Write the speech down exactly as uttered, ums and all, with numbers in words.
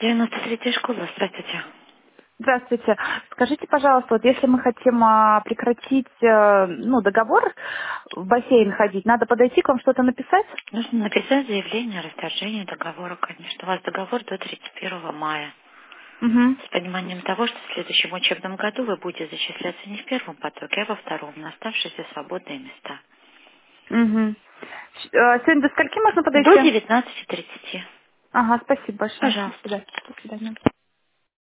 девяносто третья школа, здравствуйте. Здравствуйте. Скажите, пожалуйста, вот если мы хотим а, прекратить э, ну, договор в бассейн ходить, надо подойти к вам что-то написать? Нужно написать заявление о расторжении договора, конечно. У вас договор до тридцать первого мая. Угу. С пониманием того, что в следующем учебном году вы будете зачисляться не в первом потоке, а во втором, на оставшиеся свободные места. Угу. Сегодня до скольки можно До подойти? девятнадцати тридцати. Ага, спасибо большое. До Пожалуйста. свидания. До свидания.